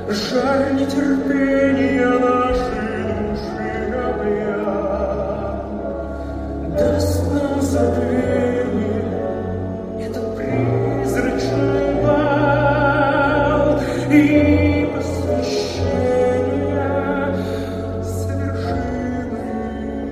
Жар нетерпения нашей души объят. Даст нам забвение этот призрачный бал и посвящение совершимый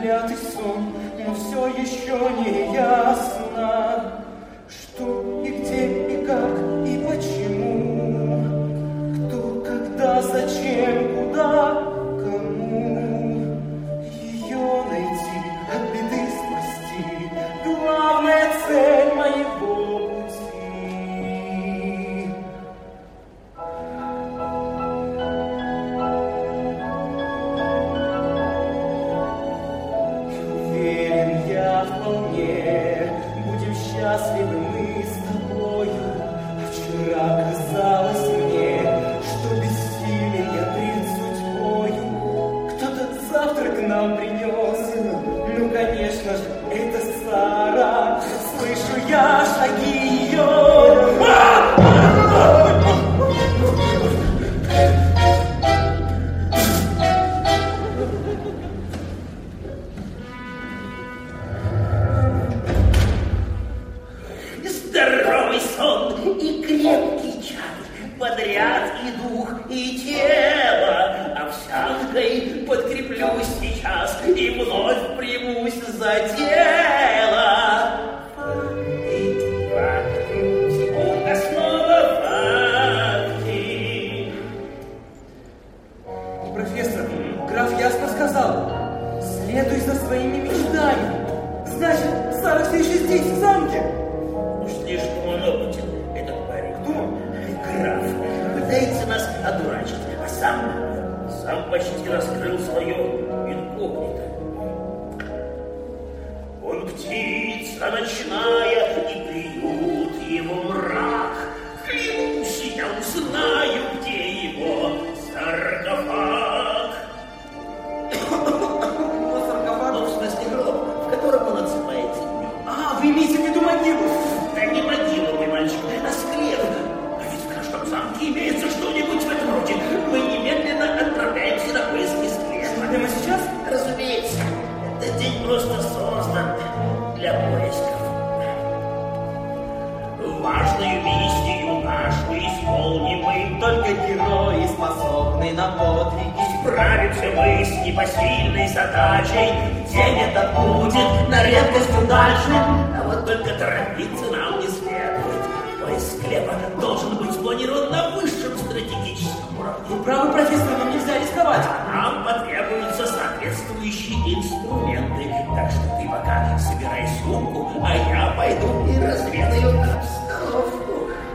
проклятый сон, но все еще не ясно, что и где, и как, и почему, кто, когда, зачем, куда, кому. Ее найти, от беды спасти, главная цель моего пути. Уверен я вполне, будем счастливы мы с тобою. А вчера казалось мне, что бессилен я пред судьбою. Кто-то завтрак нам принес, ну, конечно же, это Сара. Слышу я шаги ее. Здоровый сон и крепкий чай, подряд и дух, и тело. Овсянкой подкреплюсь сейчас и вновь примусь за дело. Факты, всегда снова факты. Профессор, граф ясно сказал, следуй за своими мечтами. Значит, Сара все еще здесь, в замке. Слишком он опытен, этот парень. Кто? Граф. Пытается нас одурачить, а сам почти раскрыл свое инкогнито. Он птица ночная, и приют его мрак. Клянусь, я узнаю, где его саркофаг. Саркофаг? Ну, в смысле гроб, в котором он отсыпается днем. А, вы имеете в виду могилу? Да не могила, мой мальчик, а склеп. А ведь в каждом замке имеется что-нибудь в этом роде. Мы немедленно отправляемся на поиски склепа. Прямо сейчас? Разумеется, этот день просто создан для поисков. Важную миссию нашу исполним мы. Только герои способны на подвиги. Справимся мы с непосильной задачей. День этот будет на редкость удачным. А вот только торопиться нам не следует. Поиск склепа должен быть спланирован на высшем стратегическом уровне. Вы правы, профессор, нам нельзя рисковать. Нам потребуются соответствующие инструменты. Так что ты пока собирай сумку, а я пойду и разведаю обстановку.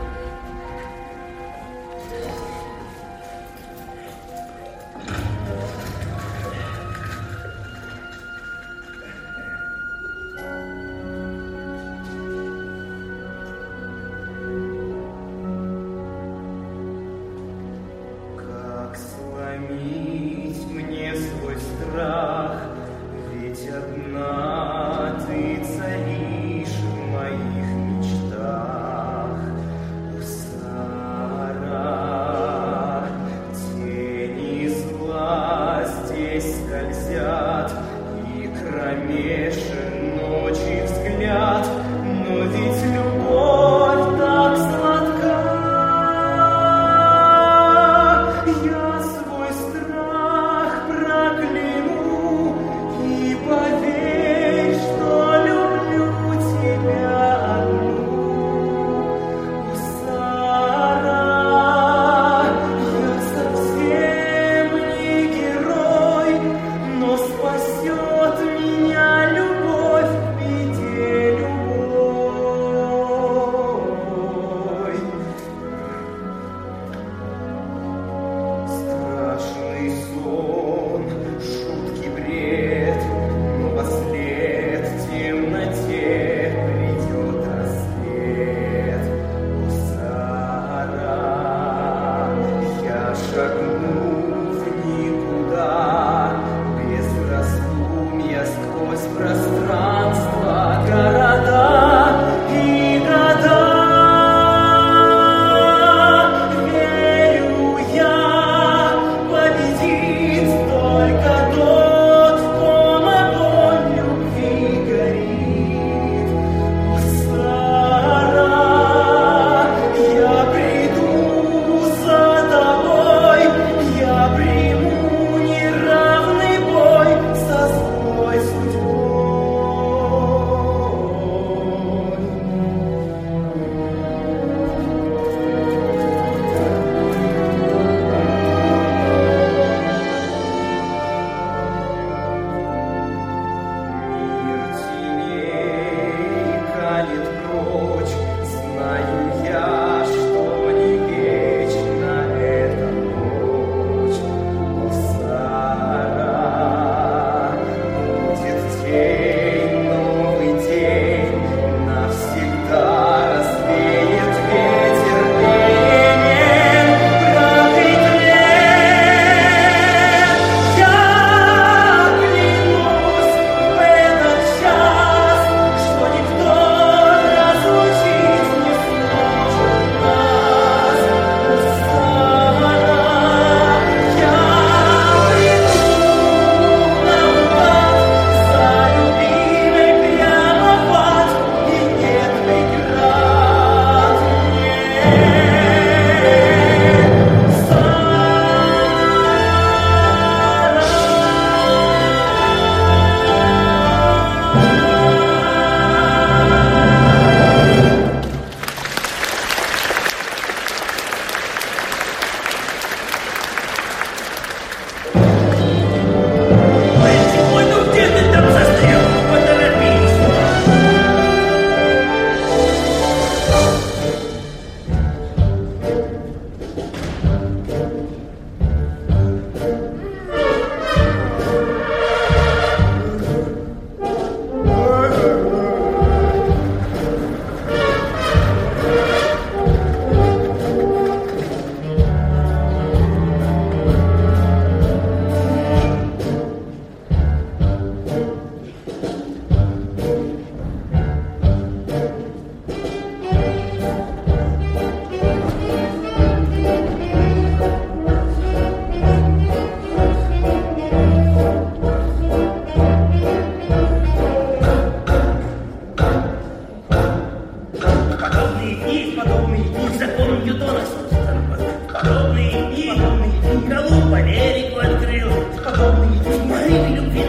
Как сломить мне свой страх? Ведь одна ты царишь в моих мечтах. Сара, тени зла здесь скользят, и кромешен ночи взгляд, но ведь любовь так сладка. Я свой страх прокляну и поверь, что люблю тебя одну. Сара, я совсем не герой, но спасет меня любовь в беде любовь.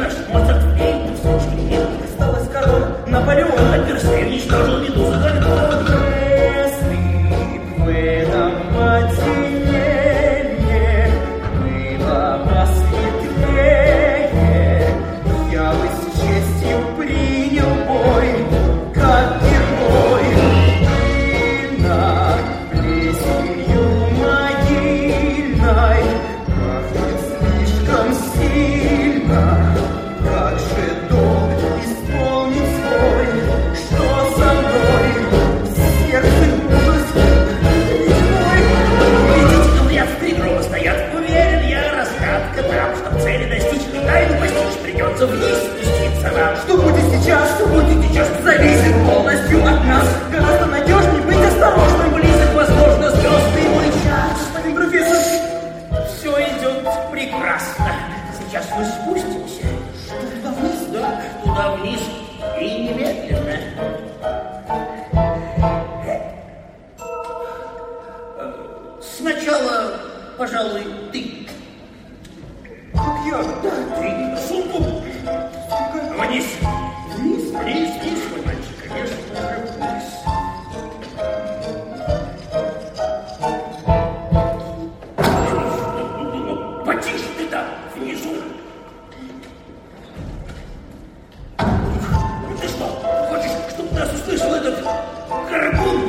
Наш Моцарт в песню все шкрипит. Осталась корона Наполеона. А Персей уничтожил Медузу Гаргон. Если б в этом подземелье было посветлее, я бы с честью принял бой, как герой. И над плесенью могильной пахнет слишком сильно. Как же долг исполнить свой, что со мной сердце ужас ледяной. Видите, в ряд в три гроба стоят. Уверен я, разгадка там, чтоб цели достичь, тайну постичь, придется вниз спуститься нам. Что будет сейчас, зависит полностью от нас. Гораздо надежнее быть осторожным. Близок, возможно, звездный мой час. Господин профессор, Все идет прекрасно. Сейчас мы спустимся. туда вниз? Да, туда вниз и немедленно. Сначала, пожалуй, ты. Как я? Да, ты. Сумку. Вниз. Вниз? Вниз, вниз, мой мальчик, конечно, вниз. Потише ты там, внизу. Ты что, хочешь, чтобы нас услышал этот горбун?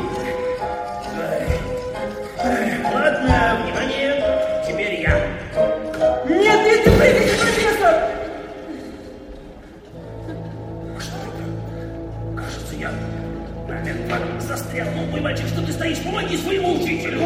Ладно, внимание, теперь я. Нет, нет, не прыгайте, профессор! Что это? Кажется, я намертво застрял. Ну, мой мальчик, что ты стоишь? Помоги своему учителю.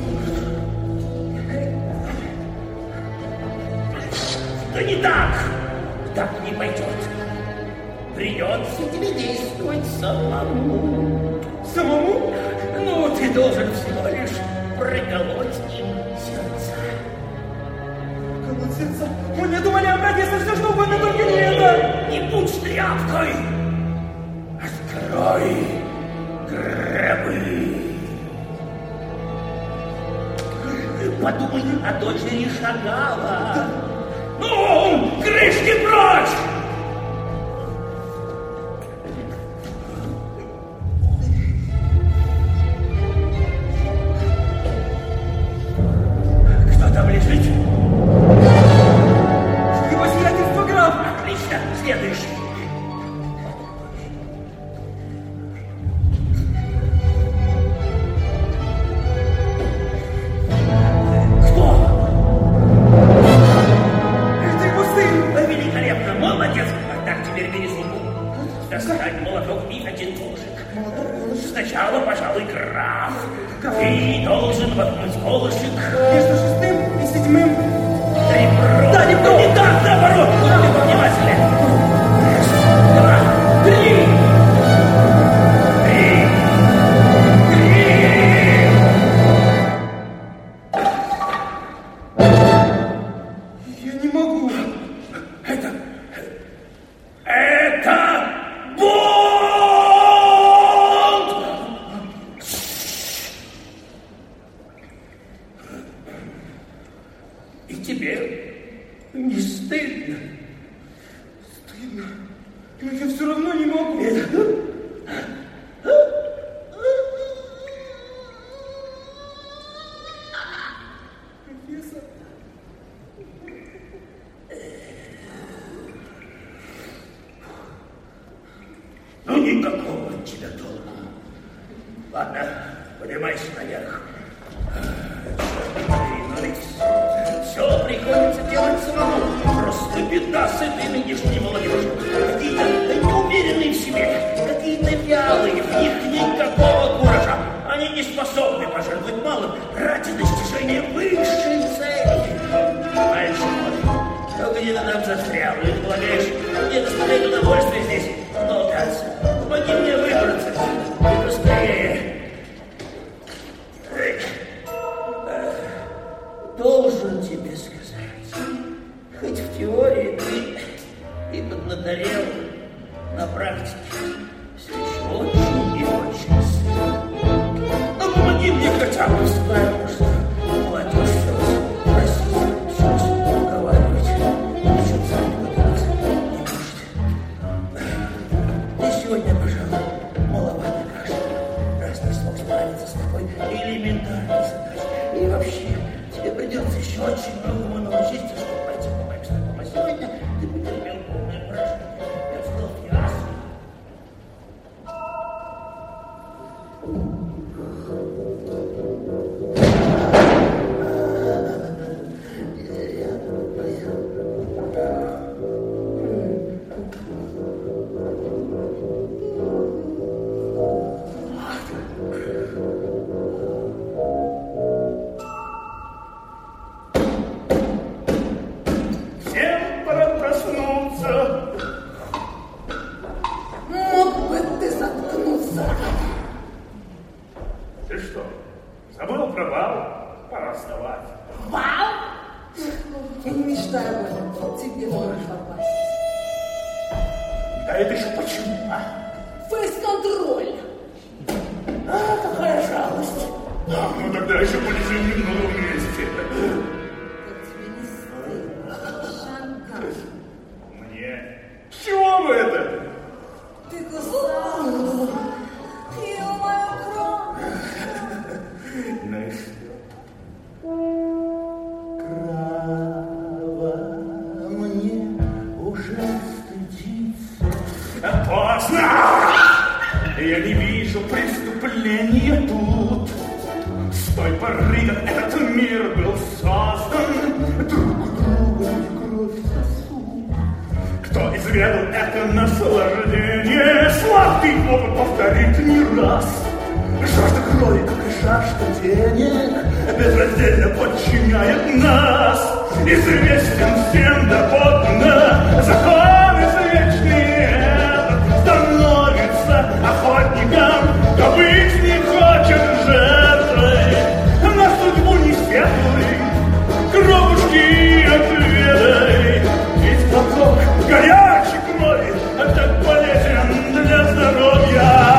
Да не так! Так не пойдет. Придется тебе действовать самому. Самому? Ну, ты должен всего лишь проколоть им сердца. Колотится. Нет, умоляю, профессор, все что угодно, только не это. Не будь тряпкой! Открой гробы! Подумай о дочери Шагала. Ну, крышки прочь! Кто там лежит? Его сиятельство граф. Отлично, следующий. Кто? Это его сын. Великолепно, молодец. А так теперь бери сумку. Достань молоток и один колышек. Сначала, пожалуй, граф. Ты должен воткнуть колышек. Между шестым и седьмым. Ребро. Да, ребро. Не так, наоборот. Будьте повнимательны. Раз, два, три. Три. Я не могу. Это Бонд! И тебе не стыдно? Стыдно. Но я все равно не могу. Профессор. Ну, никакого от тебя толку. Ладно, поднимайся наверх. Все приходится делать самому. Просто беда с этой нынешней молодежью. Какие-то неуверенные в себе, какие-то вялые, в них никакого куража. Они не способны пожертвовать малым ради достижения высшей цели. Мальчик мой, только где ты там застрял, и ты полагаешь, мне доставляет удовольствие здесь болтаться. Помоги мне выбраться отсюда, и быстрее. Должен тебе сказать, хоть в теории ты поднаторел, на практике все еще очень и очень сложно. Ну, помоги мне хотя бы справиться. Молодежь все просить, все уговаривать, еще сами подумать. еще очень многому научиться, чтобы пойти по моим стопам. А сегодня ты потерпел полное поражение. Я встал в ясно. Я не вижу преступления тут. С той поры, как этот мир был создан, друг друга кровь сосуд. Кто изведал это наслаждение, сладкий опыт повторит не раз. Жажда крови, как и жажда денег, безраздельно подчиняет нас. Известен всем доподлинно закон извечный этот становится охотником, кто быть не хочет жертвой. На судьбу не светлой, кровушки отведай, ведь поток горячей крови так полезен для здоровья.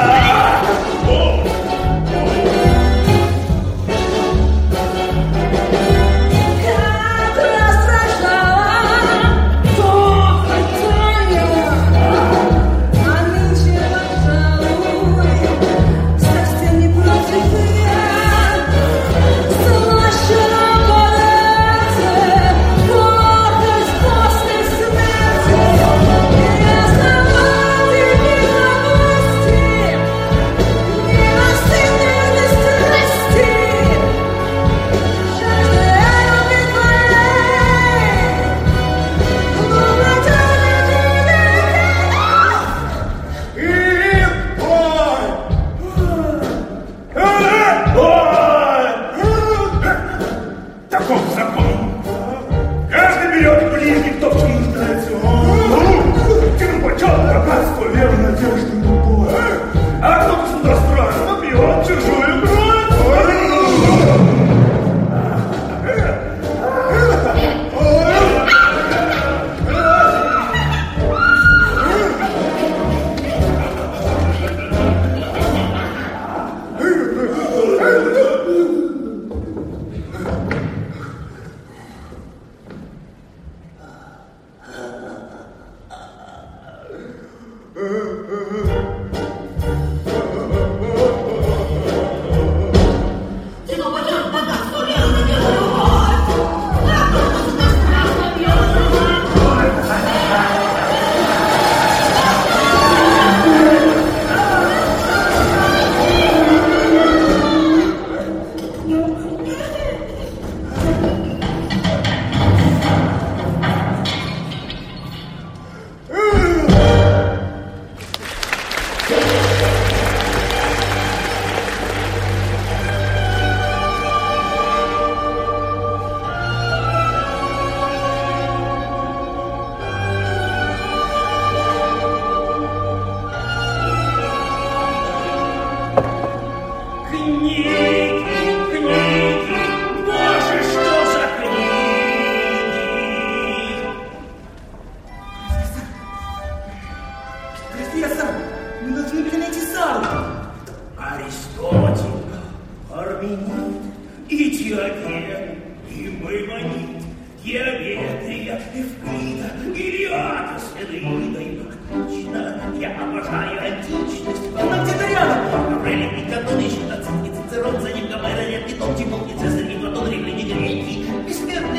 Цицерон, за ним Гомера, нет, и Том, Тимон, и Цезарь, и Платон, Римляне, греки, бессмертные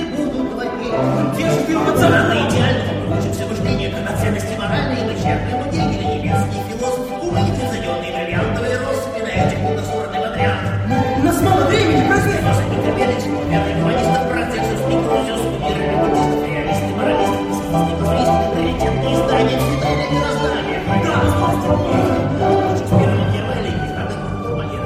авторитетное издание «Цветайное мироздание». Да, спасибо. Лучше с первого героя лепить, надо Валера,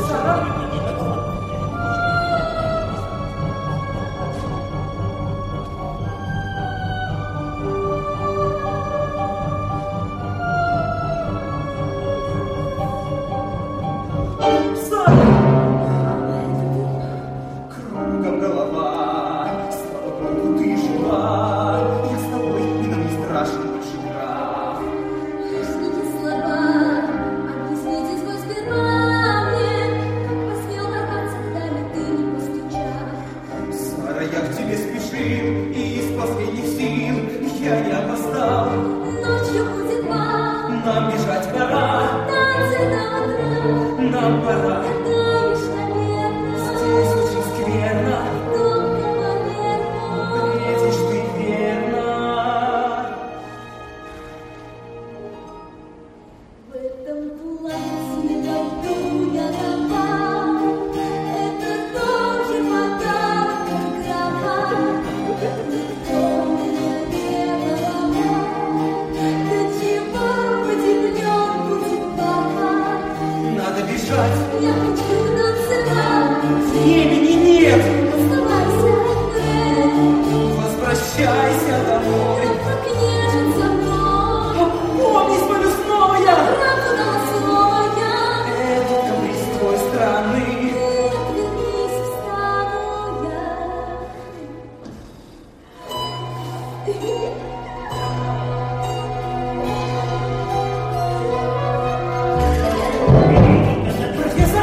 Кругом голова, слава Богу, ты жива. Я с тобой, и нам не страшен больше граф. Объясните слова, объясните свой сперва мне, как посмел ворваться в доме ты, не постучав. Сара, я к тебе спешил, и из последних сил я не опоздал. Ночью будет бал, Нам бежать пора, танцы до утра, нам пора. даешь, наверно, Здесь очень скверно, только поверну. бредишь ты верно. В этом платье пойду я на бал, это тоже подарок от графа. Никто не наверное, до чего удивлен будет папа. Надо бежать, Я хочу танцевать, времени нет. оставайся, Фред, Возвращайся домой. как нежен со мной. Помни свою снова я. Правду дала слово я, Это каприз твой странный. отвернись, встану я. Профессор,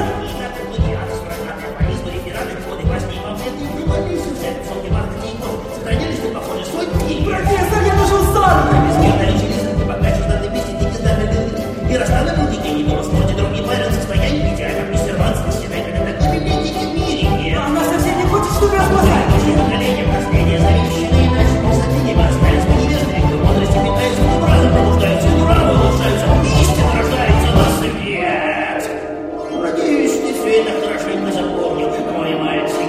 профессор, я нашел Сару. Она совсем не хочет, чтобы я спасал. Надеюсь, ты все это хорошенько запомнил, мой мальчик.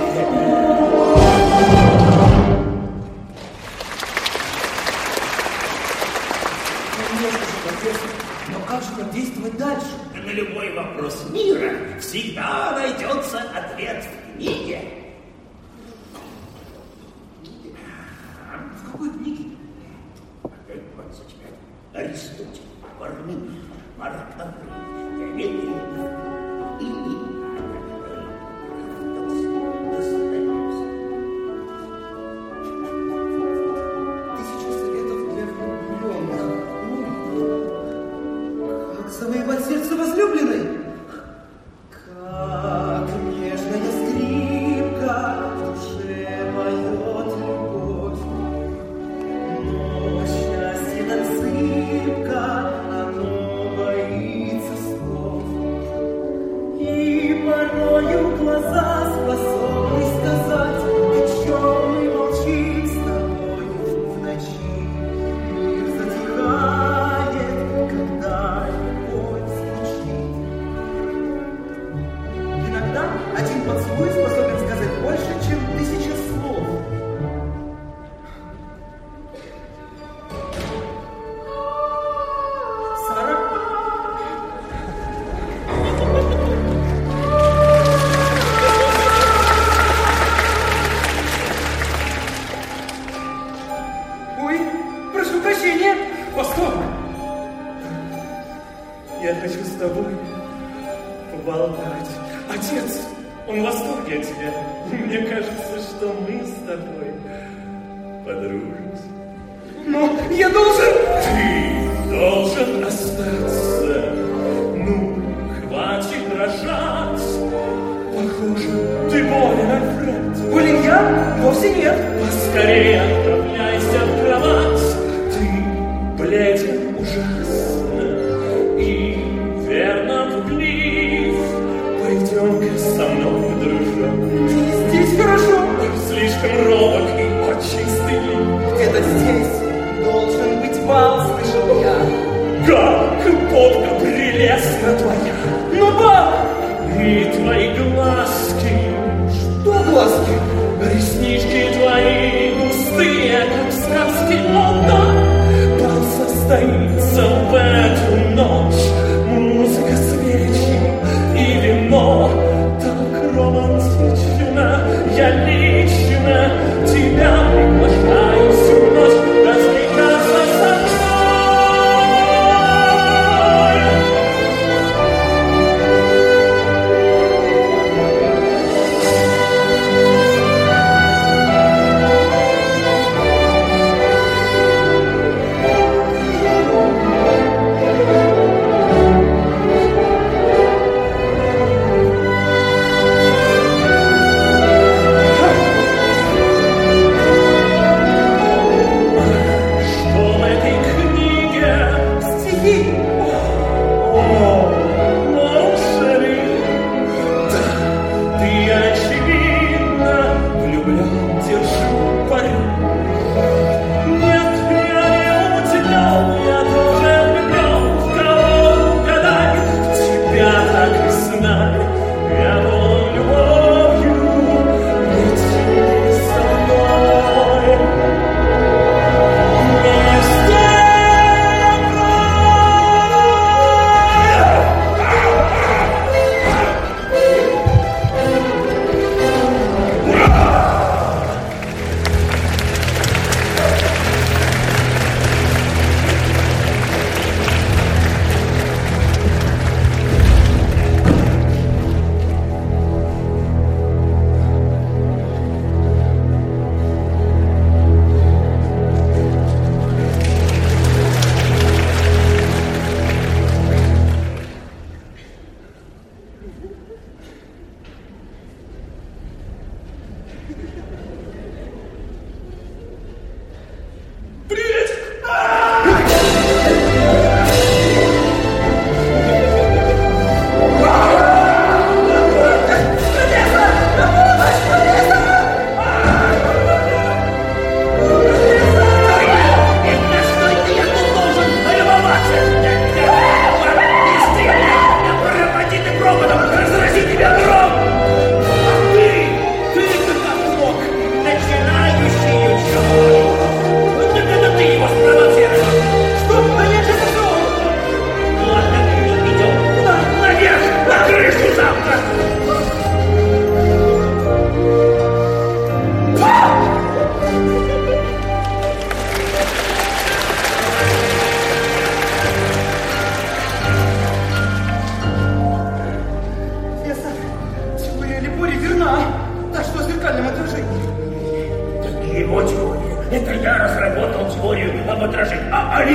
Конечно же, профессор, но как же нам действовать дальше? На любой вопрос мира всегда найдется ответ в книге. В какой книге? Опять 25. Аристотель, Парменид, Марк Аврелий, Диоген и Достоевский. 1000 советов для влюбленных. Как завоевать сердце возлюбленной? Как нежная скрипка в душе поет любовь. Но счастье так зыбко, оно боится слов. И порою глаза способны сказать, о чем мы молчим с тобою в ночи. Мир затихает, когда любовь звучит. Иногда один поцелуй способен сказать больше, чем 1000 слов. Сара? Ой, прошу прощения. Постой. Я хочу с тобой поболтать. Отец, он в восторге от тебя. Мне кажется, что мы с тобой подружимся. Но я должен... Ты должен остаться. Ну, хватит дрожать. Похоже, ты болен, Альфред. Болен я? Вовсе нет. Поскорее отправляйся в кровать. Ты бледен ужасно и верно пуглив. Пойдем-ка со мной, дружок. Здесь хорошо. Слишком робок и очень стыдлив. Где-то здесь должен быть бал, слышал я. Как попка прелестна твоя. Но бал! И твои глазки, Что глазки? реснички твои густые, как сказки. О, да,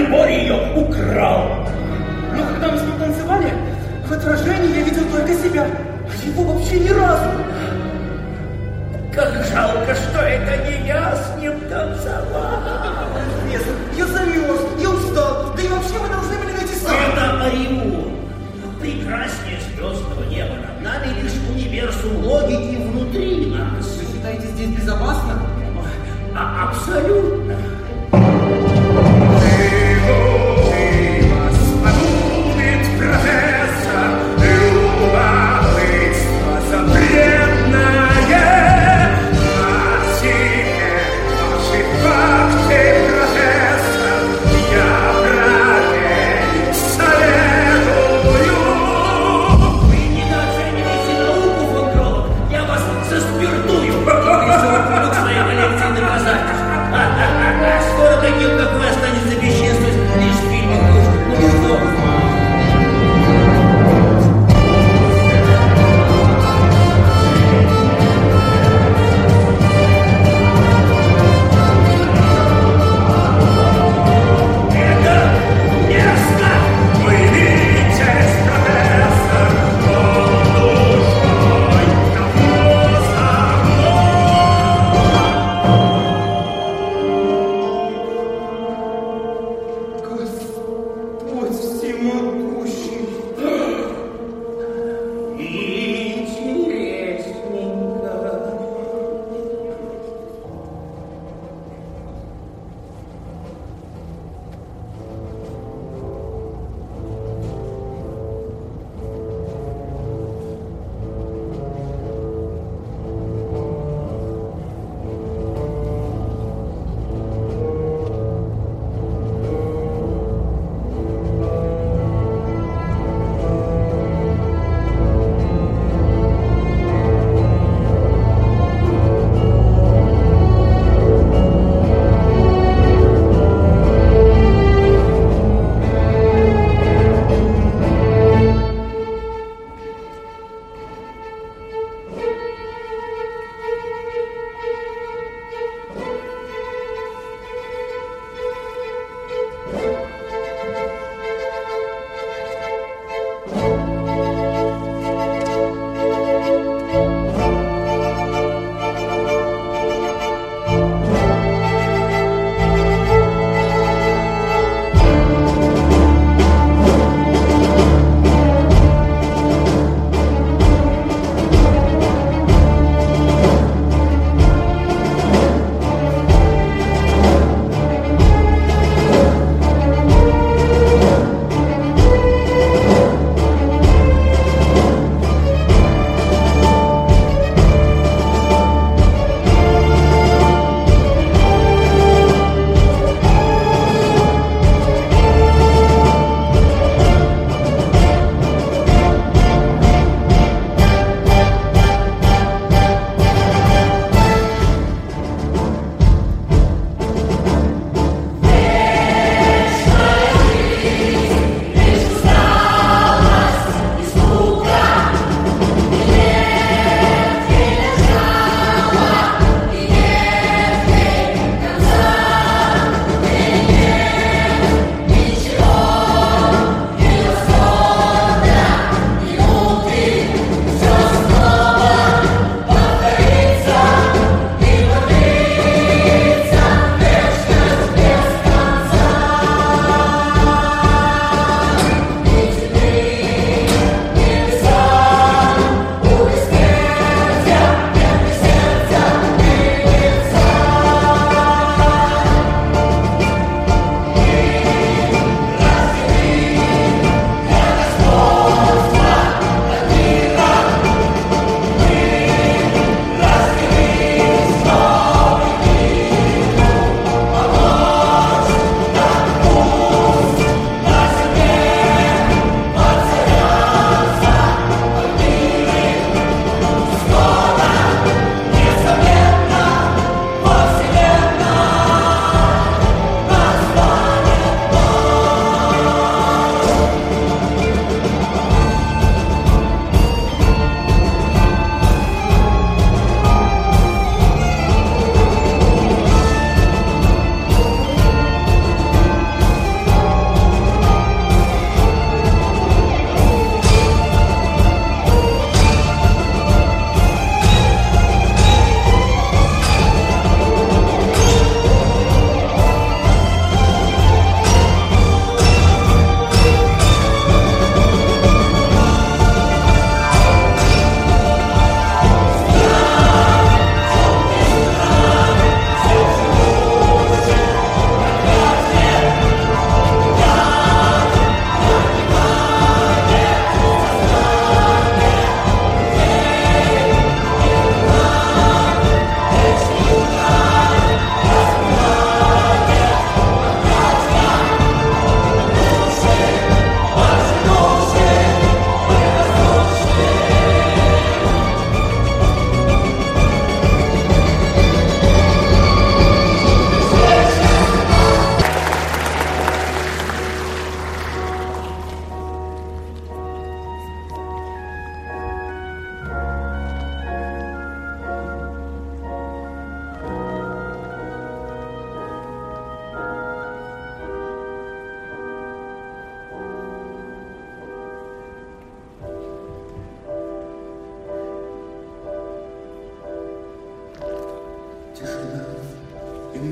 приборе ее украл. Но когда мы с ним танцевали, в отражении я видел только себя, а его вообще ни разу. Как жалко, что это не я с ним танцевал. Я замерз, я устал, да и вообще мы должны были найти сами. Это Орион. Прекраснее звездного неба над нами лишь универсум логики внутри нас. Вы считаете, здесь безопасно? Абсолютно. Я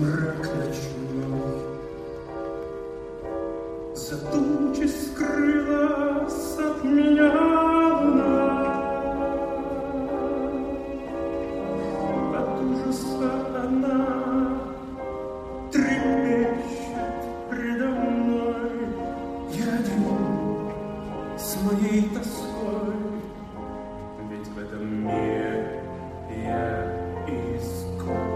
мрак ночной. За тучи скрылась от меня луна. От ужаса она трепещет предо мной. Я один с моей тоской, ведь в этом мире я изгой.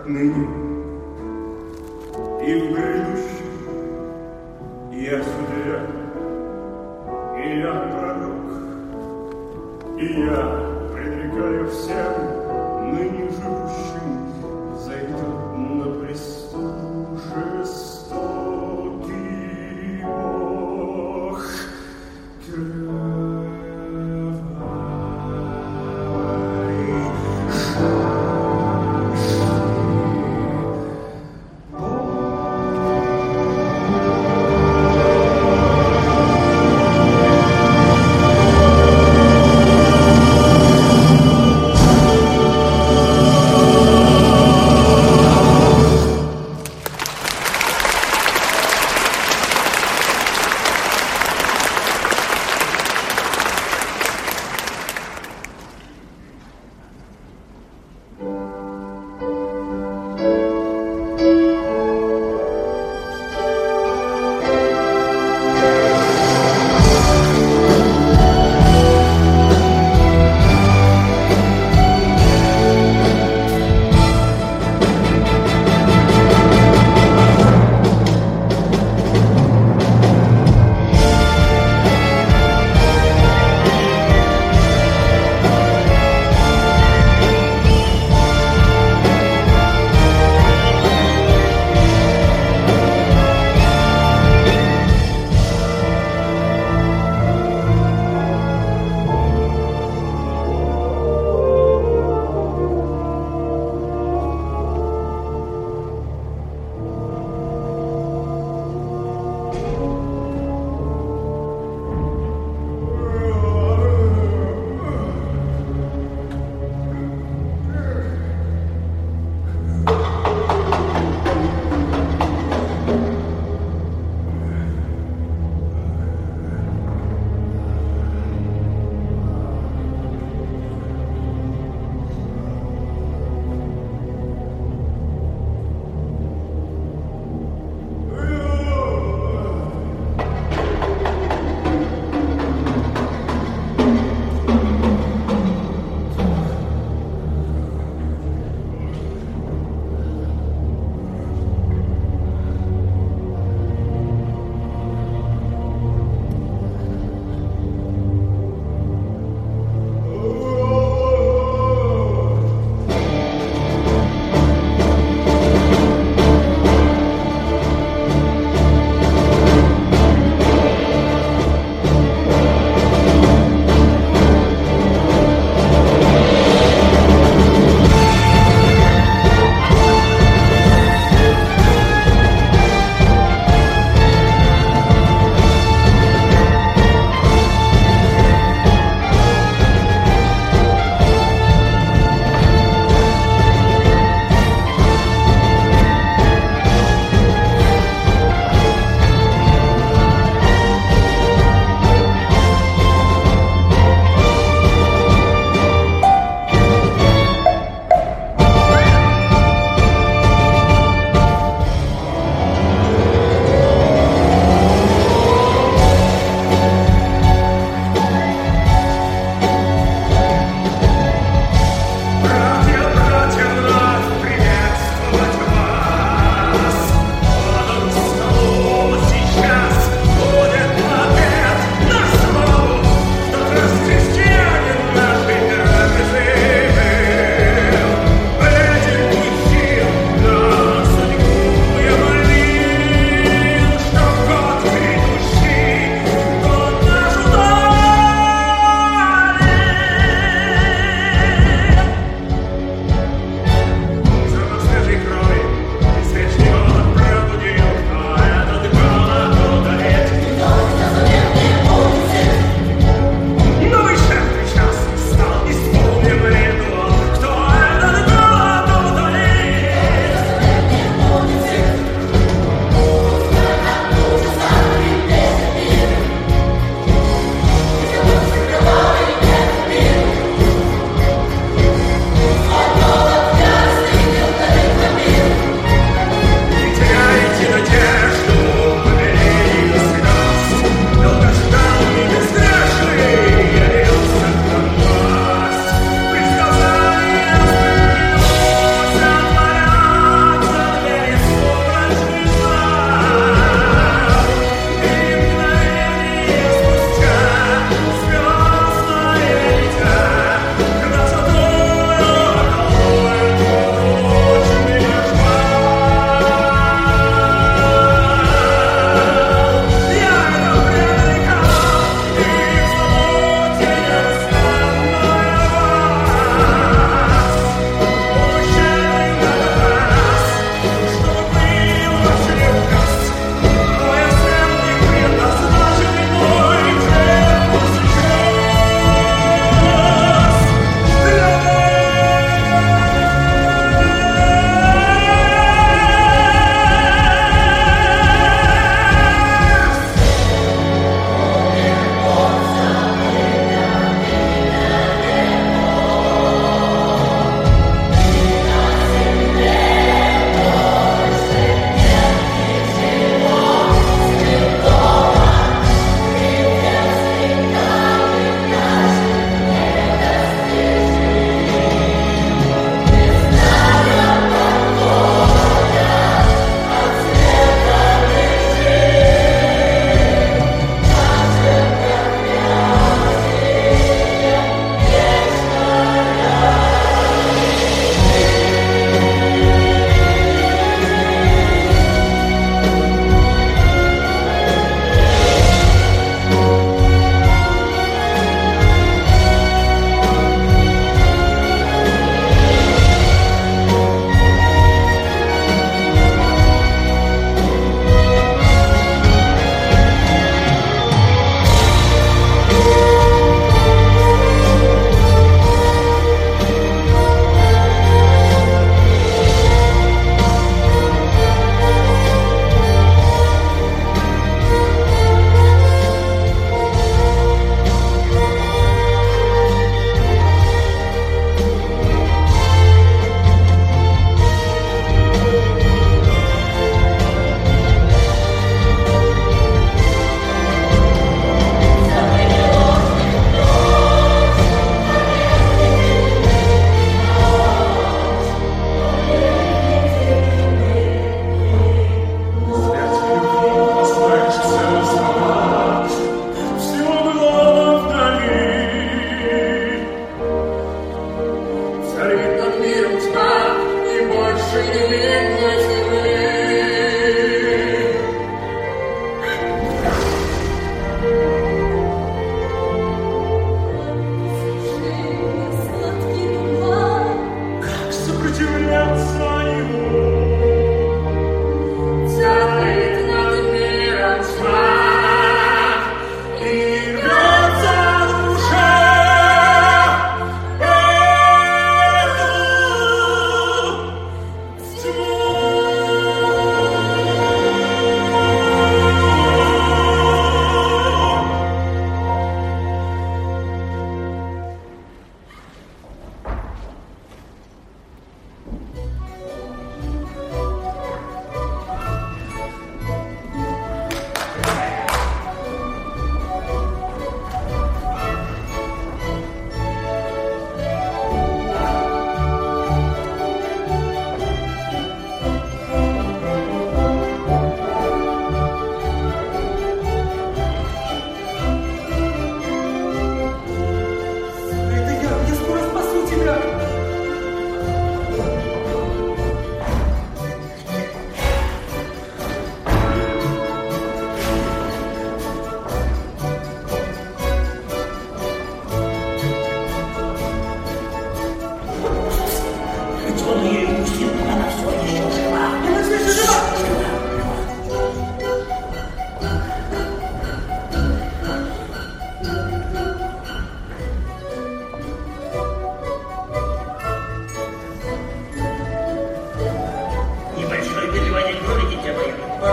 отныне и в грядущем я судья, и я пророк, и я предрекаю всем ныне живущим зайдет на престол жестокий Бог. Thank you.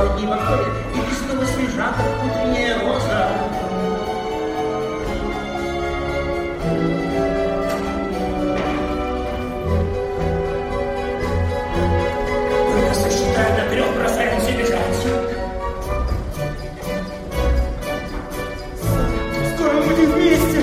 мало дней покоя, и снова свежа, как утренняя роза. Только сосчитая до 3, бросаемся бежать. Скоро мы будем вместе.